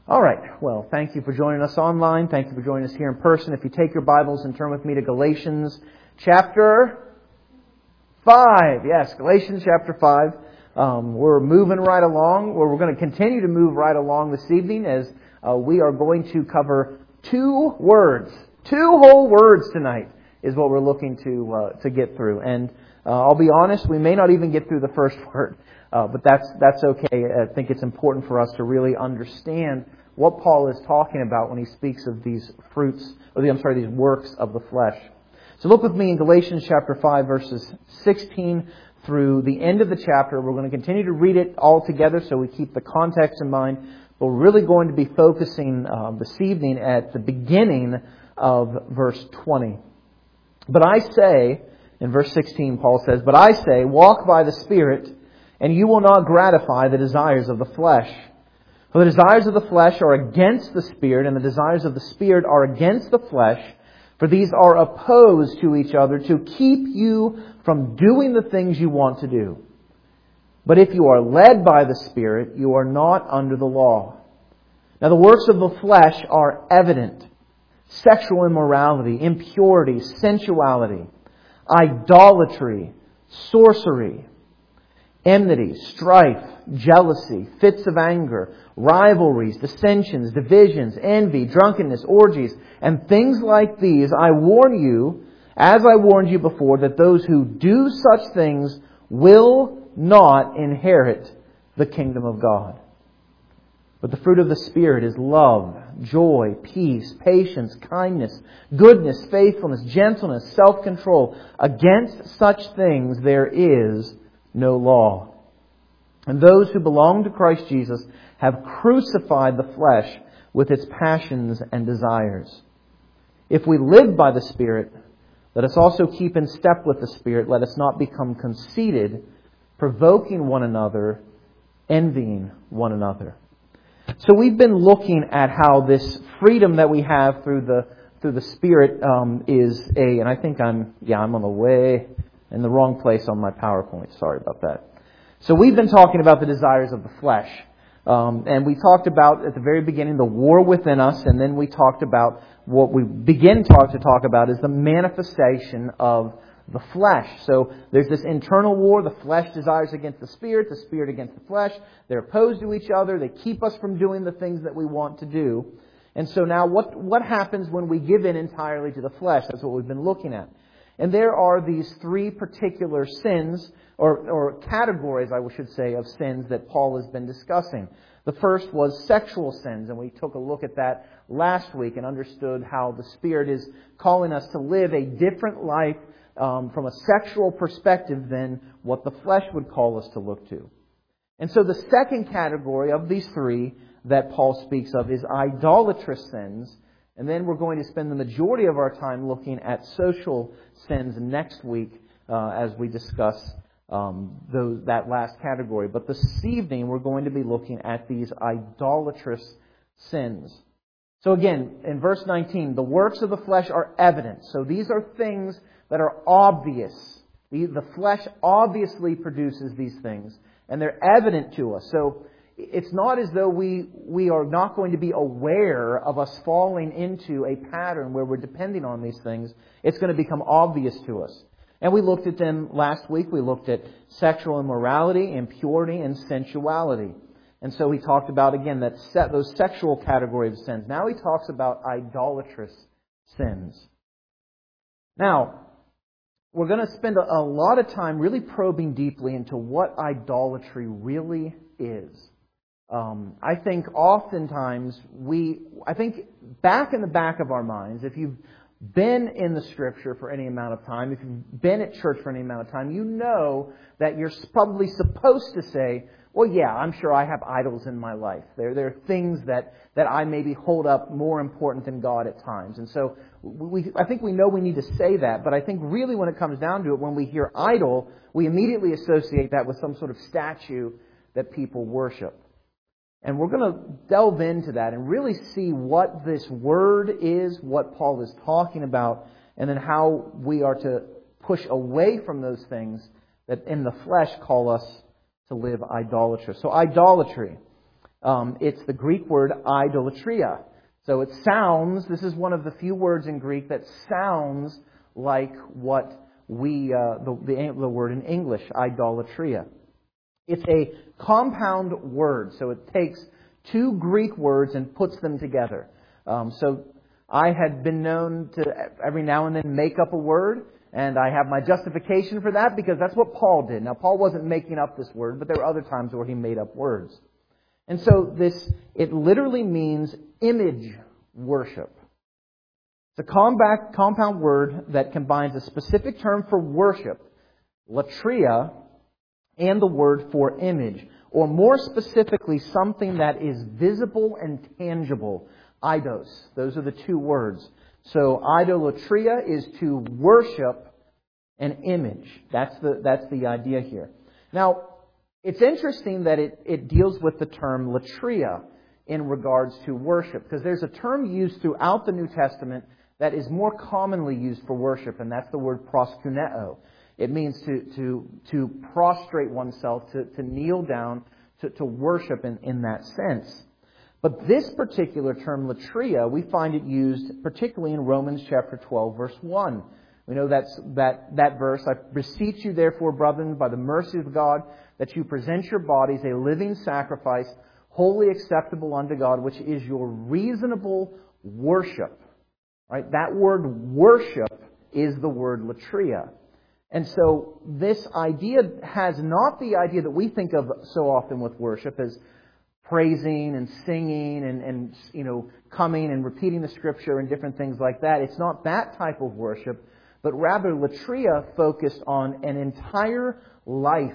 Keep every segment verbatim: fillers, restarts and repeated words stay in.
All right. Well, thank you for joining us online. Thank you for joining us here in person. If you take your Bibles and turn with me to Galatians chapter five. Yes, Galatians chapter five. Um, we're moving right along. Well, we're going to continue to move right along this evening as uh, we are going to cover two words. Two whole words tonight is what we're looking to uh, to get through. And uh, I'll be honest, we may not even get through the first word. Uh, but that's that's okay. I think it's important for us to really understand what Paul is talking about when he speaks of these fruits, or the, I'm sorry, these works of the flesh. So look with me in Galatians chapter five, verses sixteen through the end of the chapter. We're going to continue to read it all together so we keep the context in mind. But we're really going to be focusing uh, this evening at the beginning of verse twenty. But I say, in verse sixteen, Paul says, "But I say, walk by the Spirit, and you will not gratify the desires of the flesh. For the desires of the flesh are against the Spirit, and the desires of the Spirit are against the flesh. For these are opposed to each other to keep you from doing the things you want to do. But if you are led by the Spirit, you are not under the law. Now the works of the flesh are evident: sexual immorality, impurity, sensuality, idolatry, sorcery, enmity, strife, jealousy, fits of anger, rivalries, dissensions, divisions, envy, drunkenness, orgies, and things like these. I warn you, as I warned you before, that those who do such things will not inherit the kingdom of God. But the fruit of the Spirit is love, joy, peace, patience, kindness, goodness, faithfulness, gentleness, self-control. Against such things there is no law. And those who belong to Christ Jesus have crucified the flesh with its passions and desires. If we live by the Spirit, let us also keep in step with the Spirit. Let us not become conceited, provoking one another, envying one another." So we've been looking at how this freedom that we have through the through the Spirit um, is a, and I think I'm, yeah, I'm on the way in the wrong place on my PowerPoint. Sorry about that. So we've been talking about the desires of the flesh. Um, and we talked about, at the very beginning, the war within us. And then we talked about what we begin talk to talk about is the manifestation of the flesh. So there's this internal war. The flesh desires against the Spirit, the Spirit against the flesh. They're opposed to each other. They keep us from doing the things that we want to do. And so now what, what happens when we give in entirely to the flesh? That's what we've been looking at. And there are these three particular sins, or, or categories, I should say, of sins that Paul has been discussing. The first was sexual sins, and we took a look at that last week and understood how the Spirit is calling us to live a different life um, from a sexual perspective than what the flesh would call us to look to. And so the second category of these three that Paul speaks of is idolatrous sins. And then we're going to spend the majority of our time looking at social sins next week uh, as we discuss um, those, that last category. But this evening we're going to be looking at these idolatrous sins. So again, in verse nineteen, the works of the flesh are evident. So these are things that are obvious. The, the flesh obviously produces these things, and they're evident to us. So it's not as though we we are not going to be aware of us falling into a pattern where we're depending on these things. It's going to become obvious to us. And we looked at them last week. We looked at sexual immorality, impurity, and sensuality. And so he talked about, again, that set, those sexual categories of sins. Now he talks about idolatrous sins. Now, we're going to spend a, a lot of time really probing deeply into what idolatry really is. Um, I think oftentimes we, I think back in the back of our minds, if you've been in the Scripture for any amount of time, if you've been at church for any amount of time, you know that you're probably supposed to say, well, yeah, I'm sure I have idols in my life. There, there are things that, that I maybe hold up more important than God at times. And so we, I think we know we need to say that, but I think really when it comes down to it, when we hear idol, we immediately associate that with some sort of statue that people worship. And we're going to delve into that and really see what this word is, what Paul is talking about, and then how we are to push away from those things that in the flesh call us to live idolatrous. So idolatry. Um, it's the Greek word idolatria. So it sounds, this is one of the few words in Greek that sounds like what we, uh, the, the, the word in English, idolatria. It's a compound word, so it takes two Greek words and puts them together. Um, so I had been known to every now and then make up a word, and I have my justification for that because that's what Paul did. Now, Paul wasn't making up this word, but there were other times where he made up words. And so this, it literally means image worship. It's a combat, compound word that combines a specific term for worship, latria, and the word for image, or more specifically, something that is visible and tangible. Eidos. Those are the two words. So idolatria is to worship an image. That's the, that's the idea here. Now, it's interesting that it, it deals with the term latria in regards to worship, because there's a term used throughout the New Testament that is more commonly used for worship, and that's the word proskuneo. It means to to to prostrate oneself, to, to kneel down, to, to worship in, in that sense. But this particular term, latria, we find it used particularly in Romans chapter twelve, verse one. We know that's, that, that verse, I beseech you therefore, brethren, by the mercy of God, that you present your bodies a living sacrifice, wholly acceptable unto God, which is your reasonable worship. Right? That word worship is the word latria. And so this idea has not the idea that we think of so often with worship as praising and singing and, and you know coming and repeating the Scripture and different things like that. It's not that type of worship, but rather latria focused on an entire life,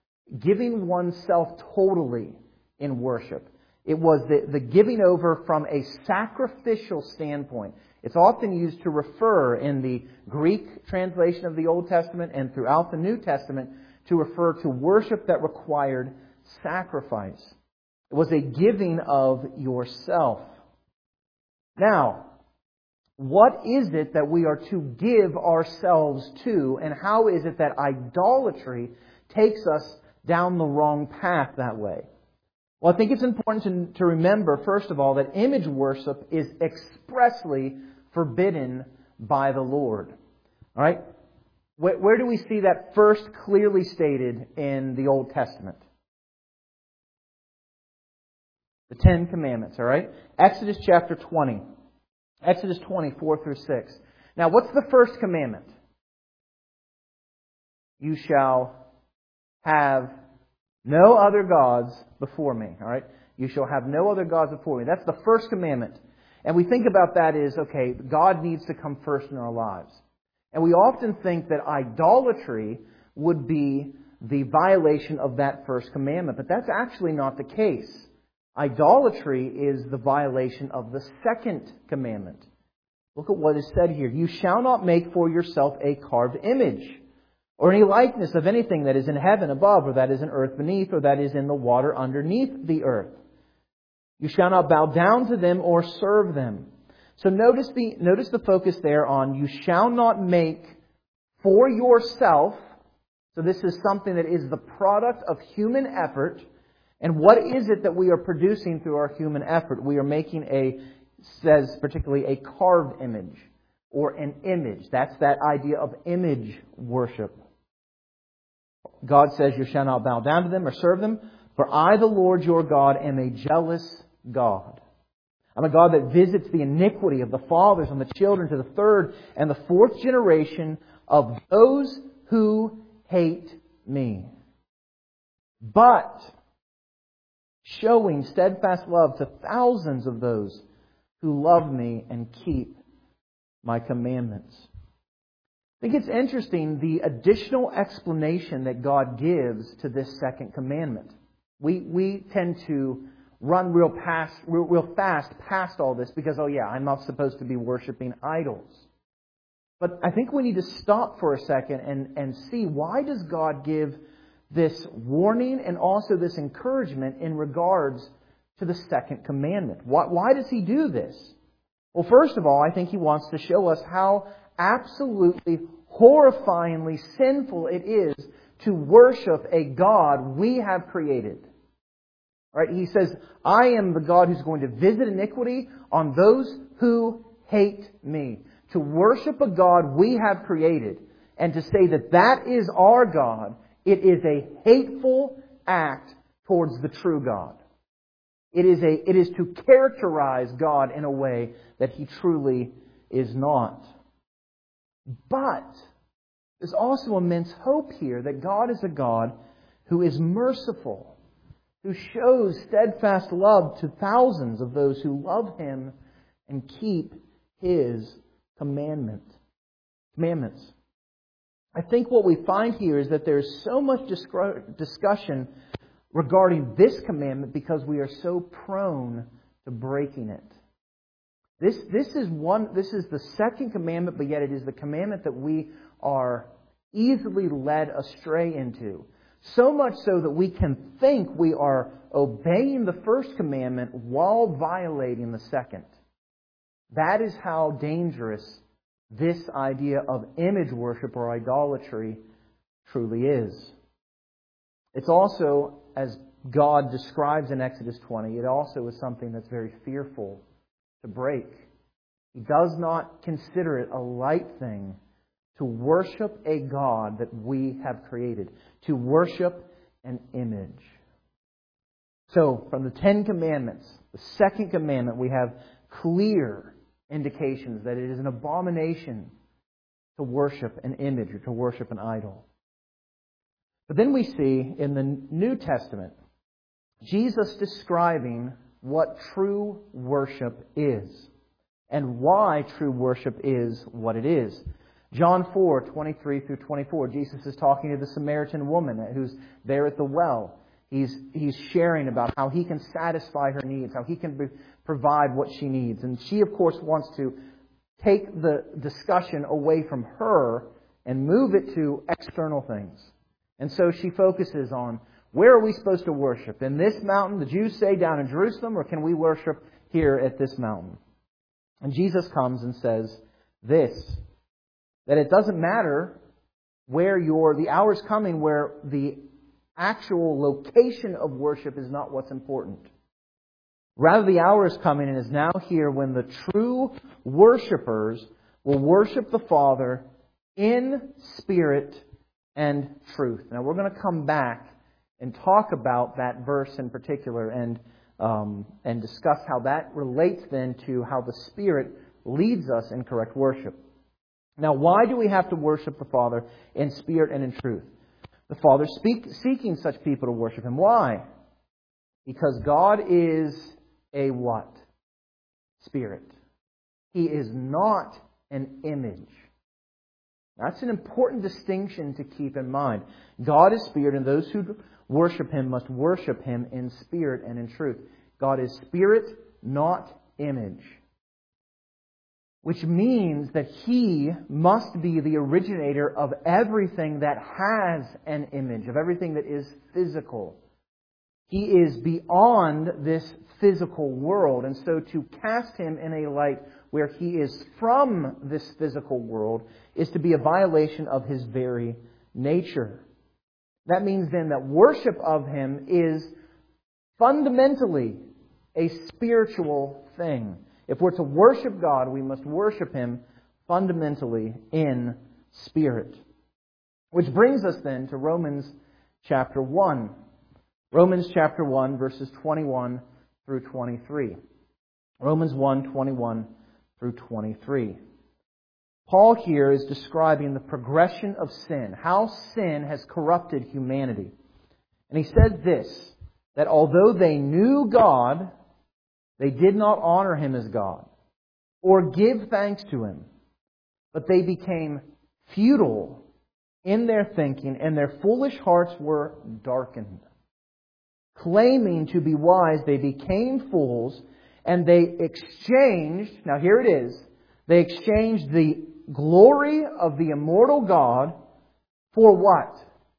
giving oneself totally in worship. It was the, the giving over from a sacrificial standpoint. It's often used to refer in the Greek translation of the Old Testament and throughout the New Testament to refer to worship that required sacrifice. It was a giving of yourself. Now, what is it that we are to give ourselves to, and how is it that idolatry takes us down the wrong path that way? Well, I think it's important to, to remember, first of all, that image worship is expressly forbidden by the Lord. All right? Where, where do we see that first clearly stated in the Old Testament? The Ten Commandments, all right? Exodus chapter twenty. Exodus twenty, four through six. Now, what's the first commandment? You shall have no other gods before me, all right? You shall have no other gods before me. That's the first commandment. And we think about that as, okay, God needs to come first in our lives. And we often think that idolatry would be the violation of that first commandment. But that's actually not the case. Idolatry is the violation of the second commandment. Look at what is said here. You shall not make for yourself a carved image, or any likeness of anything that is in heaven above, or that is in earth beneath, or that is in the water underneath the earth. You shall not bow down to them or serve them. So notice the, notice the focus there on you shall not make for yourself. So this is something that is the product of human effort. And what is it that we are producing through our human effort? We are making a, says particularly a carved image or an image. That's that idea of image worship. God says you shall not bow down to them or serve them. For I, the Lord your God, am a jealous God. I'm a God that visits the iniquity of the fathers on the children to the third and the fourth generation of those who hate me. But showing steadfast love to thousands of those who love me and keep my commandments. I think it's interesting the additional explanation that God gives to this second commandment. We we tend to run real past, real, real fast past all this because, oh yeah, I'm not supposed to be worshiping idols. But I think we need to stop for a second and, and see, why does God give this warning and also this encouragement in regards to the second commandment? Why, why does He do this? Well, first of all, I think He wants to show us how absolutely horrifyingly sinful it is to worship a God we have created. Right? He says, I am the God who's going to visit iniquity on those who hate me. To worship a God we have created and to say that that is our God, it is a hateful act towards the true God. It is a, it is to characterize God in a way that He truly is not. But there's also immense hope here that God is a God who is merciful, who shows steadfast love to thousands of those who love Him and keep His commandment, commandments. I think what we find here is that there's so much discussion regarding this commandment because we are so prone to breaking it. This, this is one, this is the second commandment, but yet it is the commandment that we are easily led astray into. So much so that we can think we are obeying the first commandment while violating the second. That is how dangerous this idea of image worship or idolatry truly is. It's also, as God describes in Exodus twenty, it also is something that's very fearful to break. He does not consider it a light thing to worship a God that we have created, to worship an image. So, from the Ten Commandments, the second commandment, we have clear indications that it is an abomination to worship an image or to worship an idol. But then we see in the New Testament Jesus describing what true worship is and why true worship is what it is. John four, twenty-three through twenty-four, Jesus is talking to the Samaritan woman who's there at the well. He's, he's sharing about how He can satisfy her needs, how He can be, provide what she needs. And she, of course, wants to take the discussion away from her and move it to external things. And so she focuses on, where are we supposed to worship? In this mountain, the Jews say, down in Jerusalem, or can we worship here at this mountain? And Jesus comes and says this, that it doesn't matter where you're, the hour's coming where the actual location of worship is not what's important. Rather, the hour is coming and is now here when the true worshipers will worship the Father in spirit and truth. Now, we're going to come back and talk about that verse in particular and um, and discuss how that relates then to how the Spirit leads us in correct worship. Now, why do we have to worship the Father in spirit and in truth? The Father speak, seeking such people to worship Him. Why? Because God is a what? Spirit. He is not an image. That's an important distinction to keep in mind. God is spirit, and those who worship Him must worship Him in spirit and in truth. God is spirit, not image. Which means that He must be the originator of everything that has an image, of everything that is physical. He is beyond this physical world, and so to cast Him in a light where He is from this physical world is to be a violation of His very nature. That means then that worship of Him is fundamentally a spiritual thing. If we're to worship God, we must worship Him fundamentally in spirit. Which brings us then to Romans chapter one. Romans chapter one, verses twenty-one through twenty-three. Romans one, twenty-one through twenty-three. Paul here is describing the progression of sin, how sin has corrupted humanity. And he said this, that although they knew God, they did not honor Him as God or give thanks to Him, but they became futile in their thinking, and their foolish hearts were darkened. Claiming to be wise, they became fools, and they exchanged, now here it is, they exchanged the glory of the immortal God for what?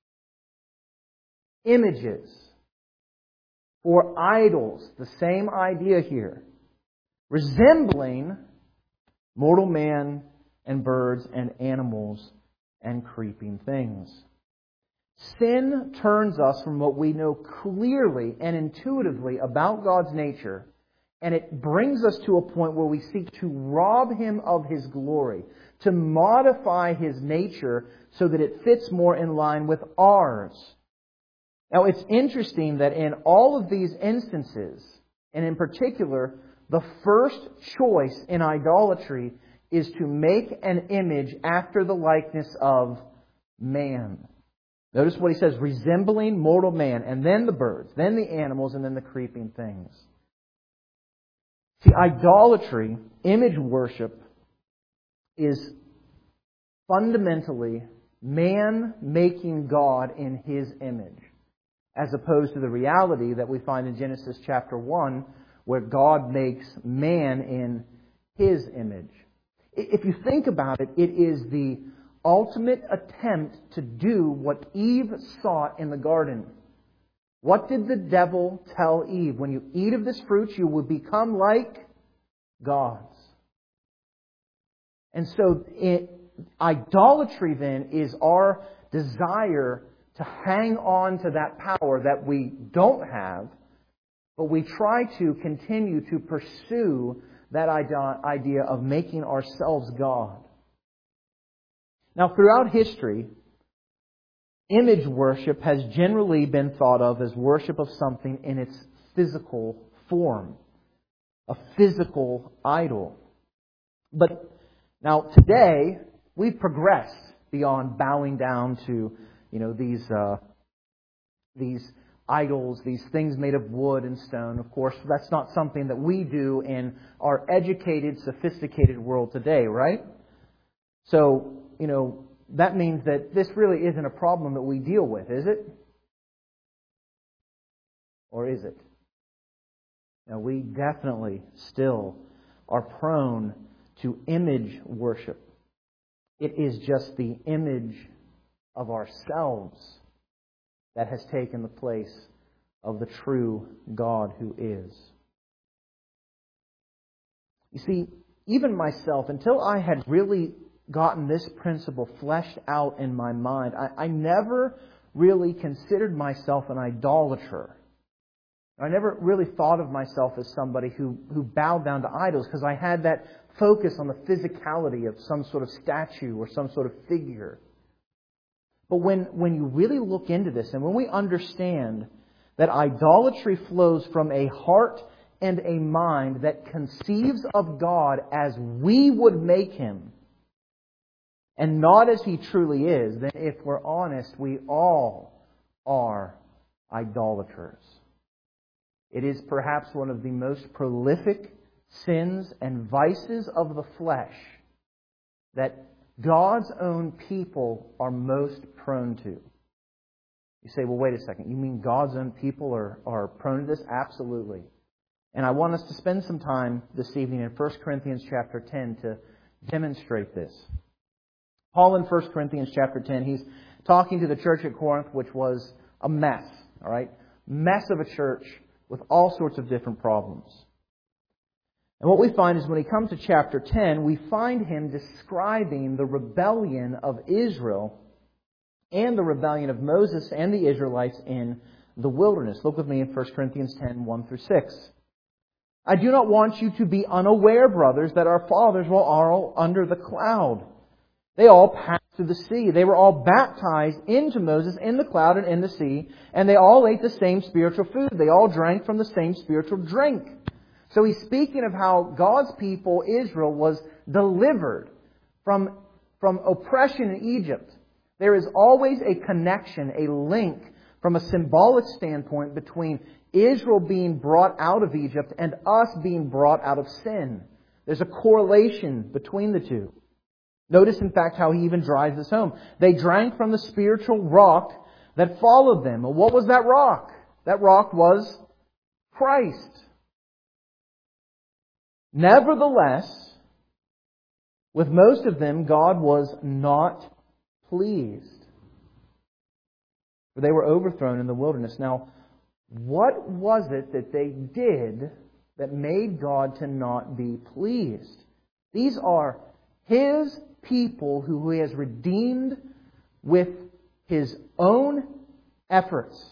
Images. For idols. The same idea here. Resembling mortal man and birds and animals and creeping things. Sin turns us from what we know clearly and intuitively about God's nature, and it brings us to a point where we seek to rob Him of His glory, to modify His nature so that it fits more in line with ours. Now, it's interesting that in all of these instances, and in particular, the first choice in idolatry is to make an image after the likeness of man. Notice what he says, resembling mortal man, and then the birds, then the animals, and then the creeping things. See, idolatry, image worship, is fundamentally man making God in His image, as opposed to the reality that we find in Genesis chapter one, where God makes man in His image. If you think about it, it is the ultimate attempt to do what Eve sought in the garden. What did the devil tell Eve? When you eat of this fruit, you will become like gods. And so it, idolatry then is our desire to hang on to that power that we don't have, but we try to continue to pursue that idea of making ourselves God. Now, throughout history, image worship has generally been thought of as worship of something in its physical form, a physical idol. But now today, we've progressed beyond bowing down to, you know, these uh, these idols, these things made of wood and stone. Of course, that's not something that we do in our educated, sophisticated world today, right? So, you know, that means that this really isn't a problem that we deal with, is it? Or is it? Now, we definitely still are prone to image worship. It is just the image of ourselves that has taken the place of the true God who is. You see, even myself, until I had really gotten this principle fleshed out in my mind, I, I never really considered myself an idolater. I never really thought of myself as somebody who, who bowed down to idols, because I had that focus on the physicality of some sort of statue or some sort of figure. But when, when you really look into this, and when we understand that idolatry flows from a heart and a mind that conceives of God as we would make Him, and not as He truly is, then if we're honest, we all are idolaters. It is perhaps one of the most prolific sins and vices of the flesh that God's own people are most prone to. You say, well, wait a second. You mean God's own people are, are prone to this? Absolutely. And I want us to spend some time this evening in First Corinthians chapter ten to demonstrate this. Paul in First Corinthians chapter ten, he's talking to the church at Corinth, which was a mess. All right? Mess of a church with all sorts of different problems. And what we find is when he comes to chapter ten, we find him describing the rebellion of Israel and the rebellion of Moses and the Israelites in the wilderness. Look with me in First Corinthians ten, one through six. I do not want you to be unaware, brothers, that our fathers were all under the cloud. They all passed through the sea. They were all baptized into Moses in the cloud and in the sea, and they all ate the same spiritual food. They all drank from the same spiritual drink. So he's speaking of how God's people, Israel, was delivered from, from oppression in Egypt. There is always a connection, a link from a symbolic standpoint between Israel being brought out of Egypt and us being brought out of sin. There's a correlation between the two. Notice, in fact, how he even drives this home. They drank from the spiritual rock that followed them. Well, what was that rock? That rock was Christ. Nevertheless, with most of them, God was not pleased, for they were overthrown in the wilderness. Now, what was it that they did that made God to not be pleased? These are His people who He has redeemed with his own efforts.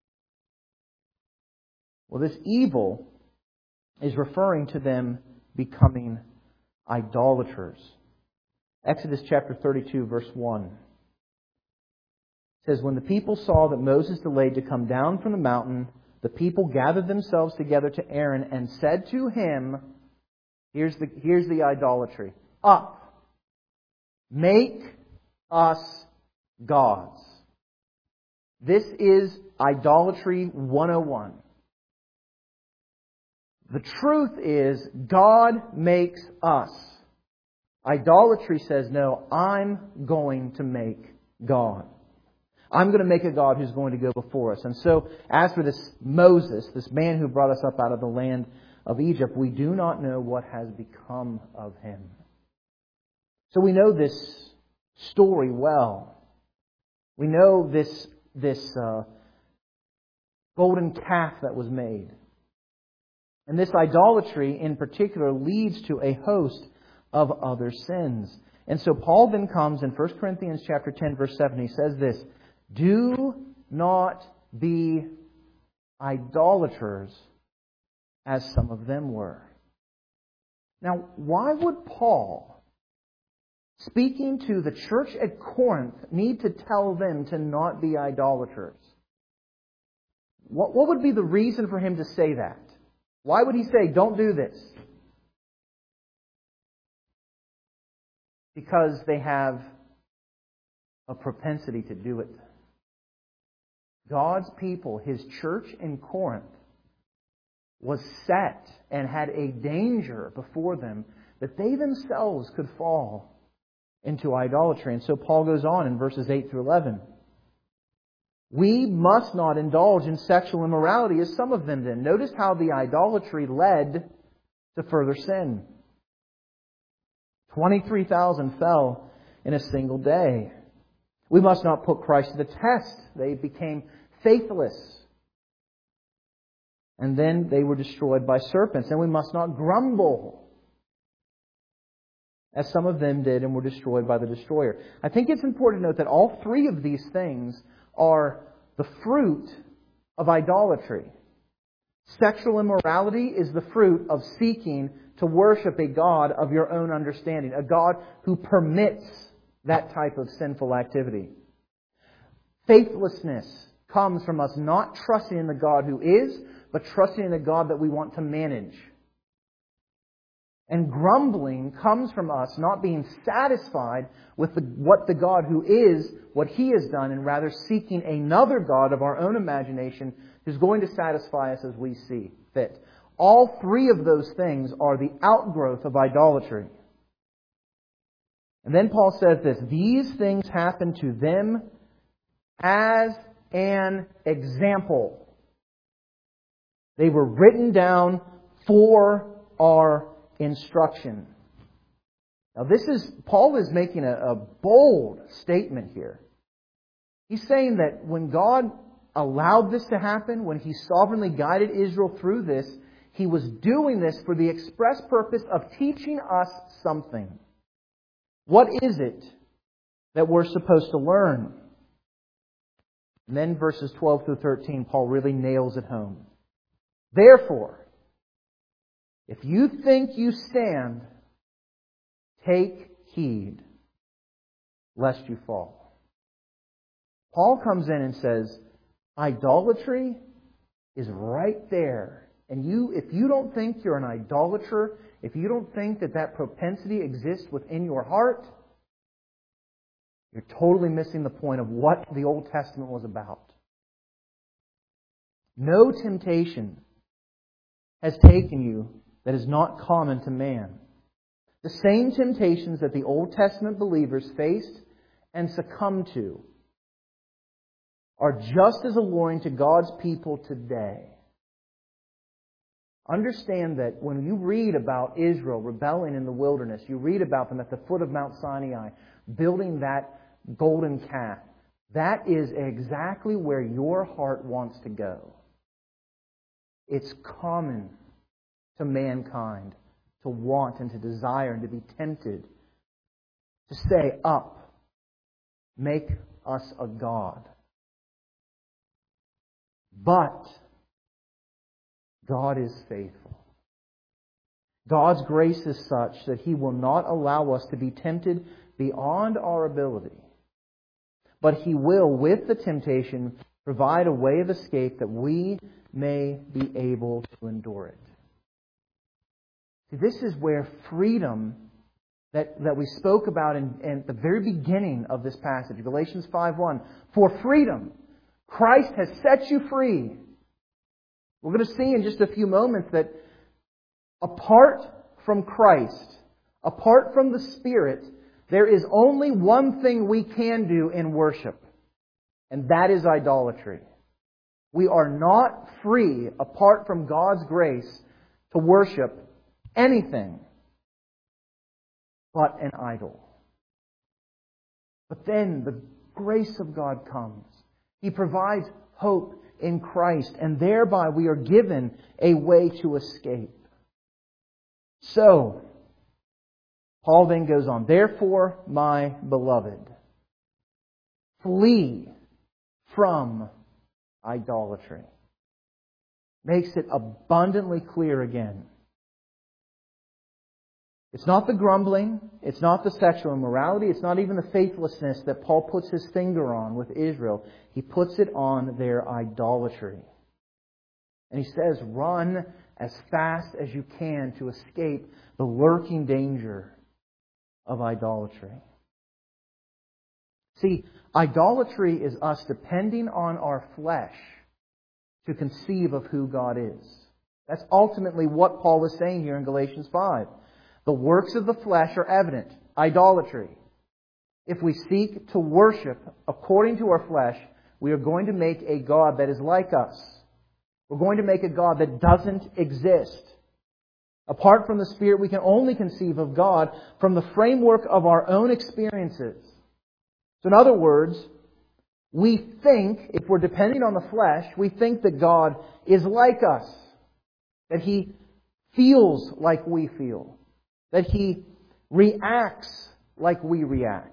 Well, this evil is referring to them becoming idolaters. Exodus chapter thirty-two, verse one says, "When the people saw that Moses delayed to come down from the mountain, the people gathered themselves together to Aaron and said to him," here's the, here's the idolatry, "Up, make us gods." This is idolatry one oh one. The truth is, God makes us. Idolatry says, no, I'm going to make God. I'm going to make a God who's going to go before us. And so, as for this Moses, this man who brought us up out of the land of Egypt, we do not know what has become of him. So we know this story well. We know this, this uh, golden calf that was made. And this idolatry in particular leads to a host of other sins. And so Paul then comes in First Corinthians chapter ten, verse seven. He says this, "Do not be idolaters as some of them were." Now, why would Paul, speaking to the church at Corinth, need to tell them to not be idolaters? What, what would be the reason for him to say that? Why would he say, don't do this? Because they have a propensity to do it. God's people, His church in Corinth, was set and had a danger before them that they themselves could fall into idolatry. And so Paul goes on in verses eight through eleven. "We must not indulge in sexual immorality as some of them did." Notice how the idolatry led to further sin. twenty-three thousand fell in a single day. "We must not put Christ to the test." They became faithless. And then they were destroyed by serpents. "And we must not grumble, as some of them did and were destroyed by the destroyer." I think it's important to note that all three of these things are the fruit of idolatry. Sexual immorality is the fruit of seeking to worship a God of your own understanding, a God who permits that type of sinful activity. Faithlessness comes from us not trusting in the God who is, but trusting in the God that we want to manage. And grumbling comes from us not being satisfied with the, what the God who is, what He has done, and rather seeking another God of our own imagination who's going to satisfy us as we see fit. All three of those things are the outgrowth of idolatry. And then Paul says this, "These things happen to them as an example." They were written down for our instruction. Now this is, Paul is making a, a bold statement here. He's saying that when God allowed this to happen, when He sovereignly guided Israel through this, He was doing this for the express purpose of teaching us something. What is it that we're supposed to learn? And then verses twelve through thirteen, Paul really nails it home. "Therefore, if you think you stand, take heed, lest you fall." Paul comes in and says, idolatry is right there. And you, if you don't think you're an idolater, if you don't think that that propensity exists within your heart, you're totally missing the point of what the Old Testament was about. No temptation has taken you that is not common to man. The same temptations that the Old Testament believers faced and succumbed to are just as alluring to God's people today. Understand that when you read about Israel rebelling in the wilderness, you read about them at the foot of Mount Sinai, building that golden calf. That is exactly where your heart wants to go. It's common to mankind to want and to desire and to be tempted to say, "Up, make us a god. But God is faithful. God's grace is such that He will not allow us to be tempted beyond our ability. But He will, with the temptation, provide a way of escape that we may be able to endure it. See, this is where freedom that, that we spoke about in, in the very beginning of this passage, Galatians five one. For freedom, Christ has set you free. We're going to see in just a few moments that apart from Christ, apart from the Spirit, there is only one thing we can do in worship, and that is idolatry. We are not free, apart from God's grace, to worship anything but an idol. But then the grace of God comes. He provides hope in Christ, and thereby we are given a way to escape. So, Paul then goes on, therefore, my beloved, flee from idolatry. Makes it abundantly clear again. It's not the grumbling, it's not the sexual immorality, it's not even the faithlessness that Paul puts his finger on with Israel. He puts it on their idolatry. And he says, run as fast as you can to escape the lurking danger of idolatry. See, idolatry is us depending on our flesh to conceive of who God is. That's ultimately what Paul is saying here in Galatians five. The works of the flesh are evident. Idolatry. If we seek to worship according to our flesh, we are going to make a God that is like us. We're going to make a God that doesn't exist. Apart from the Spirit, we can only conceive of God from the framework of our own experiences. So in other words, we think, if we're depending on the flesh, we think that God is like us. That He feels like we feel. That He reacts like we react.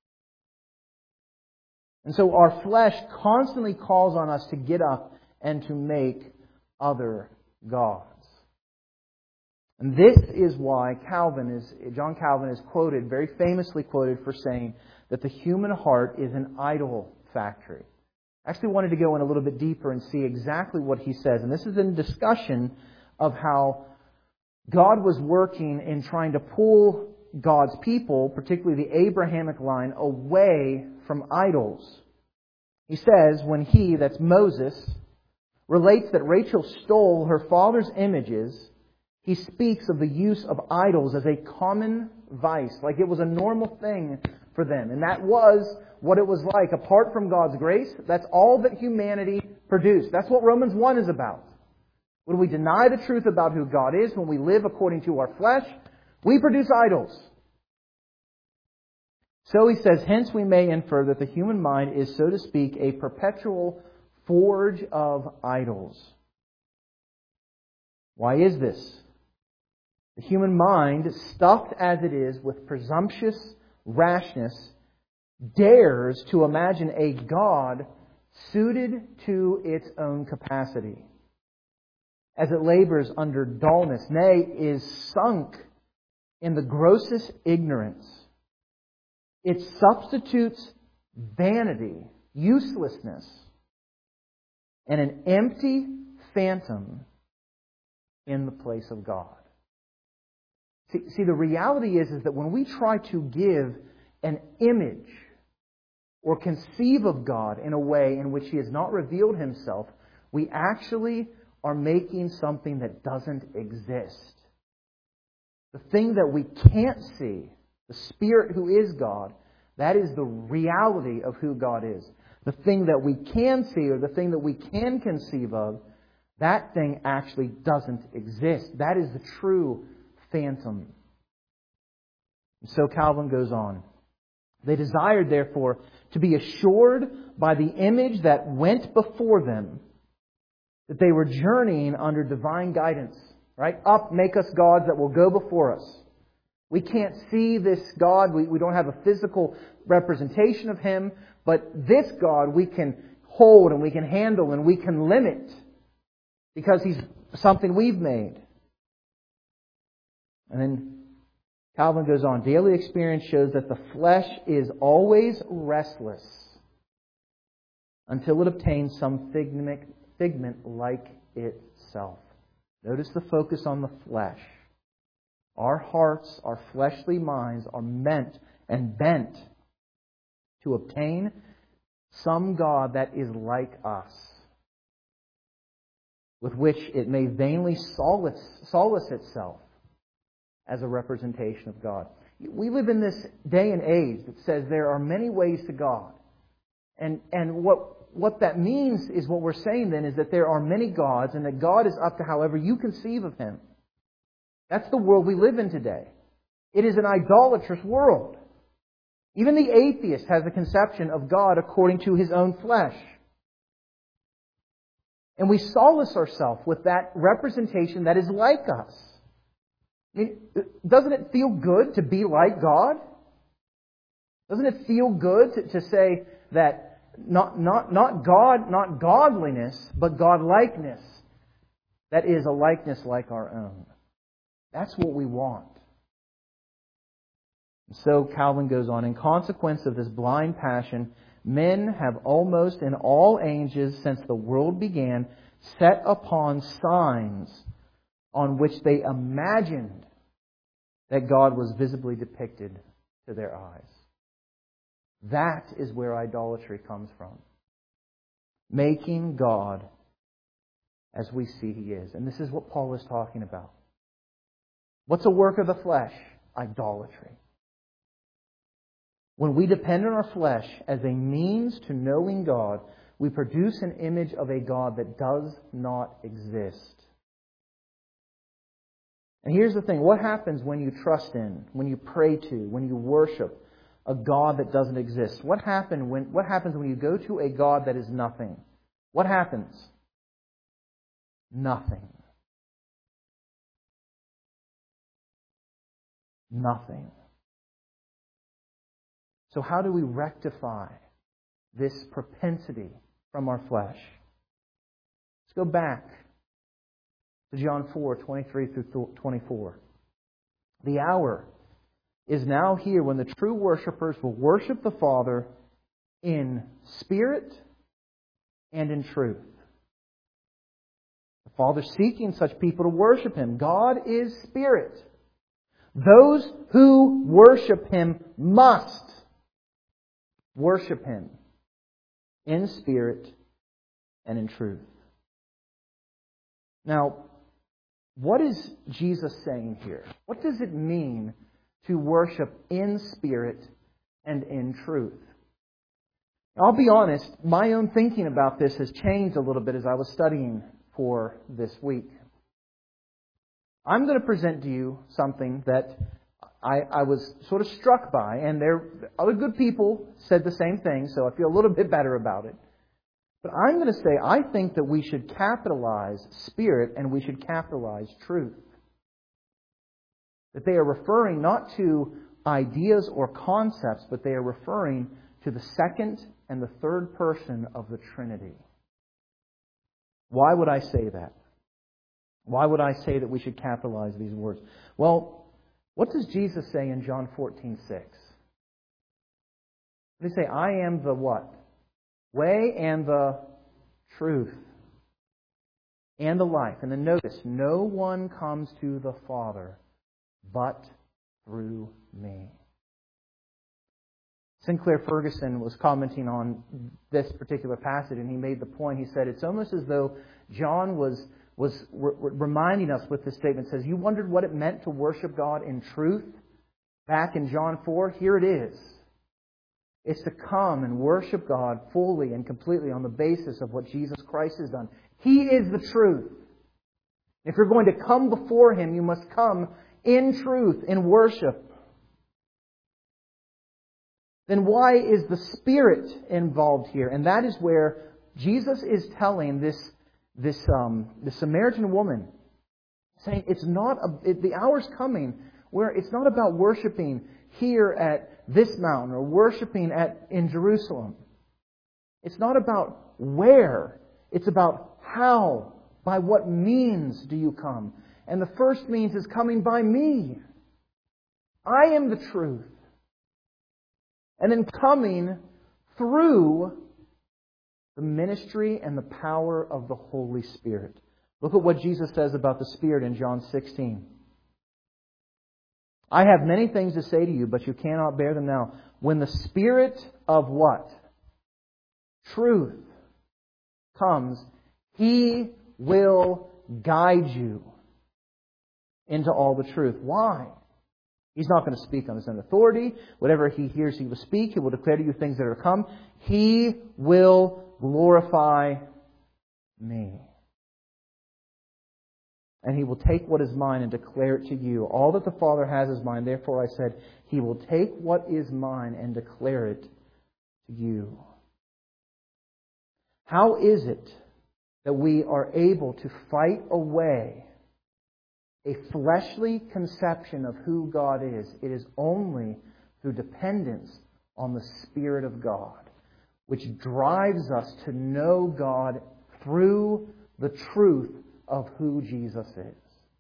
And so our flesh constantly calls on us to get up and to make other gods. And this is why Calvin is, John Calvin is quoted, very famously quoted for saying that the human heart is an idol factory. I actually wanted to go in a little bit deeper and see exactly what he says. And this is in discussion of how God was working in trying to pull God's people, particularly the Abrahamic line, away from idols. He says, when he, that's Moses, relates that Rachel stole her father's images, he speaks of the use of idols as a common vice, like it was a normal thing for them. And that was what it was like. Apart from God's grace, that's all that humanity produced. That's what Romans one is about. When we deny the truth about who God is, when we live according to our flesh, we produce idols. So he says, hence we may infer that the human mind is, so to speak, a perpetual forge of idols. Why is this? The human mind, stuffed as it is with presumptuous rashness, dares to imagine a God suited to its own capacity. As it labors under dullness, nay, is sunk in the grossest ignorance. It substitutes vanity, uselessness, and an empty phantom in the place of God. See, see, the reality is, is that when we try to give an image or conceive of God in a way in which He has not revealed Himself, we actually are making something that doesn't exist. The thing that we can't see, the Spirit who is God, that is the reality of who God is. The thing that we can see, or the thing that we can conceive of, that thing actually doesn't exist. That is the true phantom. And so Calvin goes on. They desired, therefore, to be assured by the image that went before them that they were journeying under divine guidance. Right? Up, make us gods that will go before us. We can't see this God. We, we don't have a physical representation of Him. But this God we can hold and we can handle and we can limit because He's something we've made. And then Calvin goes on, daily experience shows that the flesh is always restless until it obtains some figment, figment like itself. Notice the focus on the flesh. Our hearts, our fleshly minds are meant and bent to obtain some God that is like us, with which it may vainly solace, solace itself as a representation of God. We live in this day and age that says there are many ways to God. And and what what that means is what we're saying then is that there are many gods and that God is up to however you conceive of Him. That's the world we live in today. It is an idolatrous world. Even the atheist has a conception of God according to his own flesh. And we solace ourselves with that representation that is like us. I mean, doesn't it feel good to be like God? Doesn't it feel good to, to say that not, not, not God, not godliness, but God-likeness, that is a likeness like our own? That's what we want. So Calvin goes on, in consequence of this blind passion, men have almost in all ages since the world began set upon signs on which they imagined that God was visibly depicted to their eyes. That is where idolatry comes from. Making God as we see He is. And this is what Paul is talking about. What's a work of the flesh? Idolatry. When we depend on our flesh as a means to knowing God, we produce an image of a God that does not exist. And here's the thing. What happens when you trust in, when you pray to, when you worship a God that doesn't exist? What happen when, what happens when you go to a God that is nothing? What happens? Nothing. Nothing. So how do we rectify this propensity from our flesh? Let's go back to John four, twenty-three through twenty-four. The hour is now here when the true worshipers will worship the Father in spirit and in truth. The Father seeking such people to worship Him. God is spirit. Those who worship Him must worship Him in spirit and in truth. Now, what is Jesus saying here? What does it mean to worship in spirit and in truth? I'll be honest, my own thinking about this has changed a little bit as I was studying for this week. I'm going to present to you something that I, I was sort of struck by, and there other good people said the same thing, so I feel a little bit better about it. But I'm going to say I think that we should capitalize spirit and we should capitalize truth. That they are referring not to ideas or concepts, but they are referring to the second and the third person of the Trinity. Why would I say that? Why would I say that we should capitalize these words? Well, what does Jesus say in John fourteen six? They say, I am the what? Way and the truth and the life. And then notice, no one comes to the Father but through me. Sinclair Ferguson was commenting on this particular passage, and he made the point. He said, it's almost as though John was was re- reminding us with this statement. It says, you wondered what it meant to worship God in truth? Back in John four, here it is. It's to come and worship God fully and completely on the basis of what Jesus Christ has done. He is the truth. If you're going to come before Him, you must come in truth, in worship. Then why is the Spirit involved here? And that is where Jesus is telling this This um, the Samaritan woman, saying it's not a, it, the hour's coming where it's not about worshiping here at this mountain or worshiping at in Jerusalem. It's not about where. It's about how. By what means do you come? And the first means is coming by me. I am the truth. And then coming through the ministry and the power of the Holy Spirit. Look at what Jesus says about the Spirit in John sixteen. I have many things to say to you, but you cannot bear them now. When the Spirit of what? Truth comes, He will guide you into all the truth. Why? He's not going to speak on His own authority. Whatever He hears, He will speak. He will declare to you things that are to come. He will glorify me. And He will take what is mine and declare it to you. All that the Father has is mine. Therefore I said, He will take what is mine and declare it to you. How is it that we are able to fight away a fleshly conception of who God is? It is only through dependence on the Spirit of God, which drives us to know God through the truth of who Jesus is.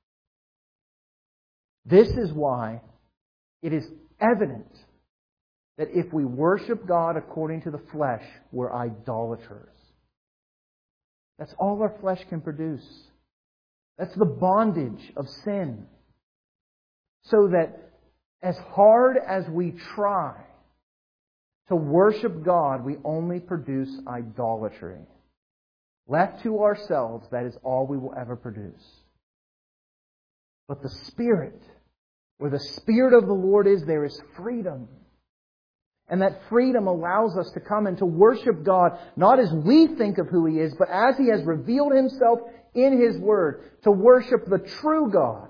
This is why it is evident that if we worship God according to the flesh, we're idolaters. That's all our flesh can produce. That's the bondage of sin. So that as hard as we try to worship God, we only produce idolatry. Left to ourselves, that is all we will ever produce. But the Spirit, where the Spirit of the Lord is, there is freedom. And that freedom allows us to come and to worship God, not as we think of who He is, but as He has revealed Himself in His Word, to worship the true God.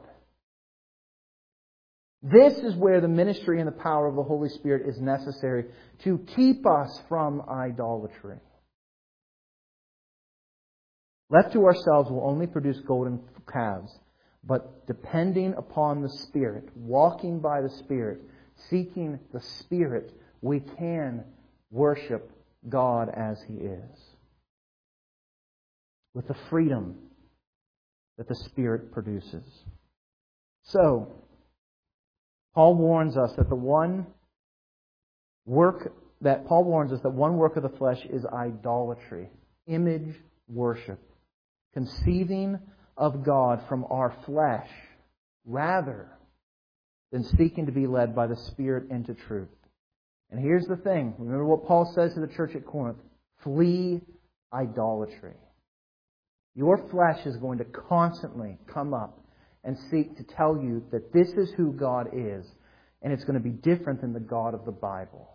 This is where the ministry and the power of the Holy Spirit is necessary to keep us from idolatry. Left to ourselves, we'll only produce golden calves. But depending upon the Spirit, walking by the Spirit, seeking the Spirit, we can worship God as He is. With the freedom that the Spirit produces. So, Paul warns us that the one work that Paul warns us that one work of the flesh is idolatry, image worship, conceiving of God from our flesh rather than seeking to be led by the Spirit into truth. And here's the thing. Remember what Paul says to the church at Corinth. Flee idolatry. Your flesh is going to constantly come up and seek to tell you that this is who God is. And it's going to be different than the God of the Bible.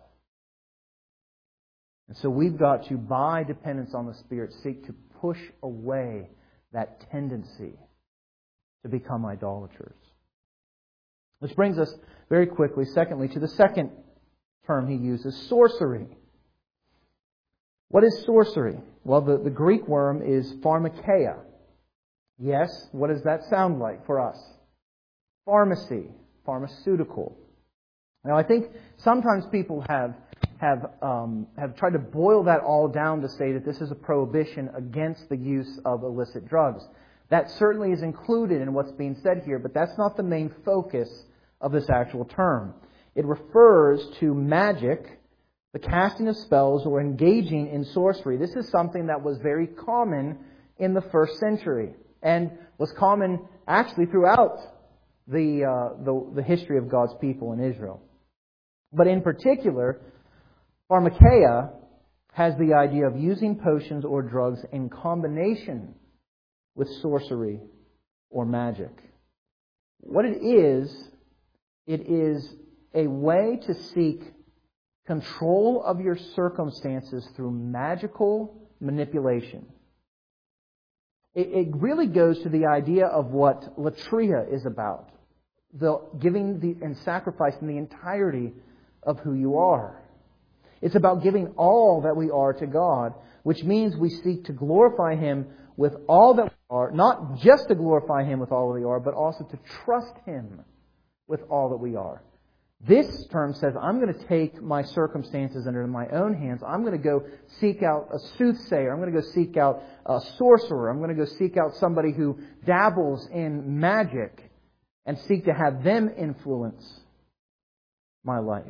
And so we've got to, by dependence on the Spirit, seek to push away that tendency to become idolaters. Which brings us very quickly, secondly, to the second term he uses, sorcery. What is sorcery? Well, the, the Greek word is pharmakeia. Yes, what does that sound like for us? Pharmacy, pharmaceutical. Now, I think sometimes people have have um, have tried to boil that all down to say that this is a prohibition against the use of illicit drugs. That certainly is included in what's being said here, but that's not the main focus of this actual term. It refers to magic, the casting of spells, or engaging in sorcery. This is something that was very common in the first century and was common actually throughout the, uh, the, the history of God's people in Israel. But in particular, pharmakeia has the idea of using potions or drugs in combination with sorcery or magic. What it is, it is a way to seek control of your circumstances through magical manipulation. It, it really goes to the idea of what latria is about. The giving the, and sacrificing the entirety of who you are. It's about giving all that we are to God, which means we seek to glorify Him with all that we are, not just to glorify Him with all that we are, but also to trust Him with all that we are. This term says, I'm going to take my circumstances under my own hands. I'm going to go seek out a soothsayer. I'm going to go seek out a sorcerer. I'm going to go seek out somebody who dabbles in magic and seek to have them influence my life.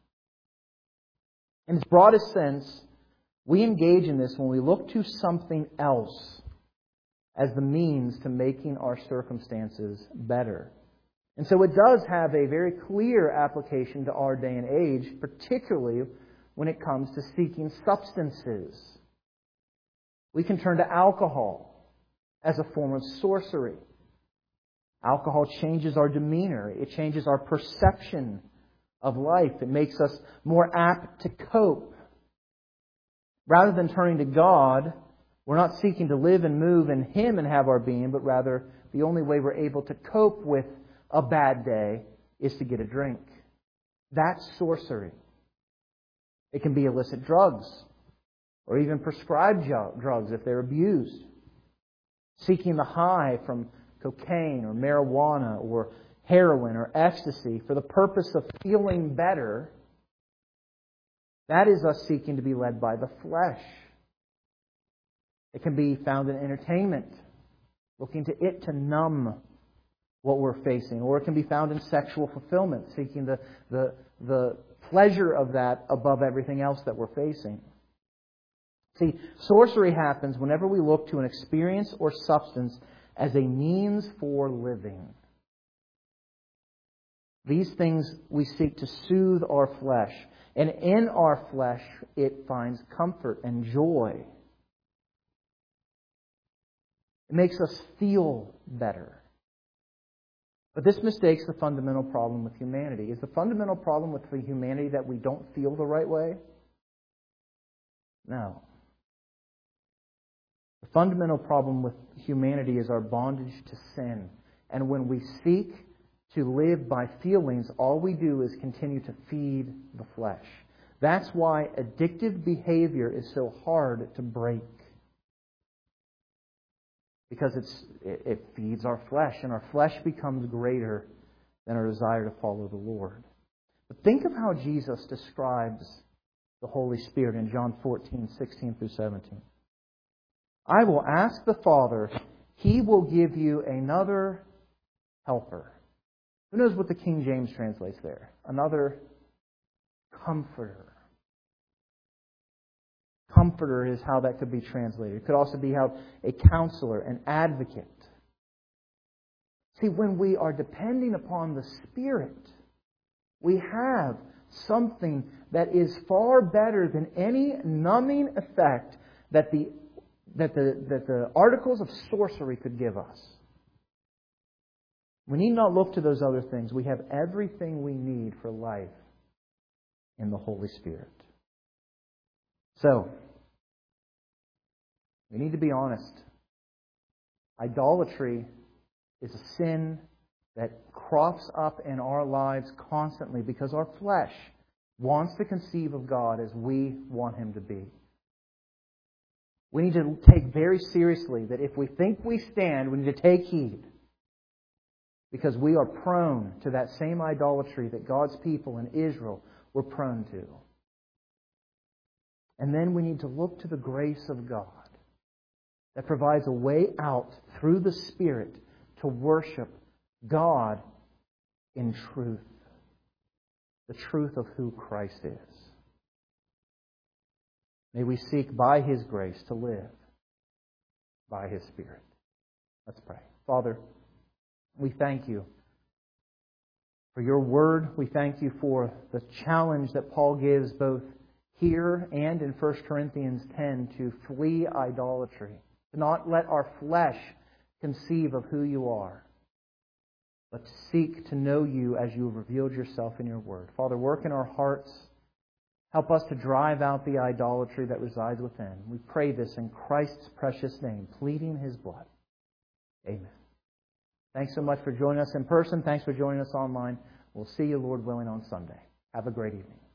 In its broadest sense, we engage in this when we look to something else as the means to making our circumstances better. And so it does have a very clear application to our day and age, particularly when it comes to seeking substances. We can turn to alcohol as a form of sorcery. Alcohol changes our demeanor. It changes our perception of life. It makes us more apt to cope. Rather than turning to God, we're not seeking to live and move in Him and have our being, but rather the only way we're able to cope with a bad day is to get a drink. That's sorcery. It can be illicit drugs or even prescribed drugs if they're abused. Seeking the high from cocaine or marijuana or heroin or ecstasy for the purpose of feeling better, that is us seeking to be led by the flesh. It can be found in entertainment, looking to it to numb what we're facing. Or it can be found in sexual fulfillment, seeking the, the, the pleasure of that above everything else that we're facing. See, sorcery happens whenever we look to an experience or substance as a means for living. These things we seek to soothe our flesh. And in our flesh, it finds comfort and joy. It makes us feel better. But this mistakes the fundamental problem with humanity. Is the fundamental problem with the humanity that we don't feel the right way? No. The fundamental problem with humanity is our bondage to sin. And when we seek to live by feelings, all we do is continue to feed the flesh. That's why addictive behavior is so hard to break. Because it's, it, it feeds our flesh, and our flesh becomes greater than our desire to follow the Lord. But think of how Jesus describes the Holy Spirit in John fourteen, sixteen through seventeen. I will ask the Father, He will give you another helper. Who knows what the King James translates there? Another comforter. Comforter is how that could be translated. It could also be how a counselor, an advocate. See, when we are depending upon the Spirit, we have something that is far better than any numbing effect that the, that the, that the articles of sorcery could give us. We need not look to those other things. We have everything we need for life in the Holy Spirit. So, we need to be honest. Idolatry is a sin that crops up in our lives constantly because our flesh wants to conceive of God as we want Him to be. We need to take very seriously that if we think we stand, we need to take heed. Because we are prone to that same idolatry that God's people in Israel were prone to. And then we need to look to the grace of God that provides a way out through the Spirit to worship God in truth. The truth of who Christ is. May we seek by His grace to live by His Spirit. Let's pray. Father, we thank You for Your Word. We thank You for the challenge that Paul gives both here and in First Corinthians ten to flee idolatry. To not let our flesh conceive of who You are, but seek to know You as You have revealed Yourself in Your Word. Father, work in our hearts. Help us to drive out the idolatry that resides within. We pray this in Christ's precious name, pleading His blood. Amen. Thanks so much for joining us in person. Thanks for joining us online. We'll see you, Lord willing, on Sunday. Have a great evening.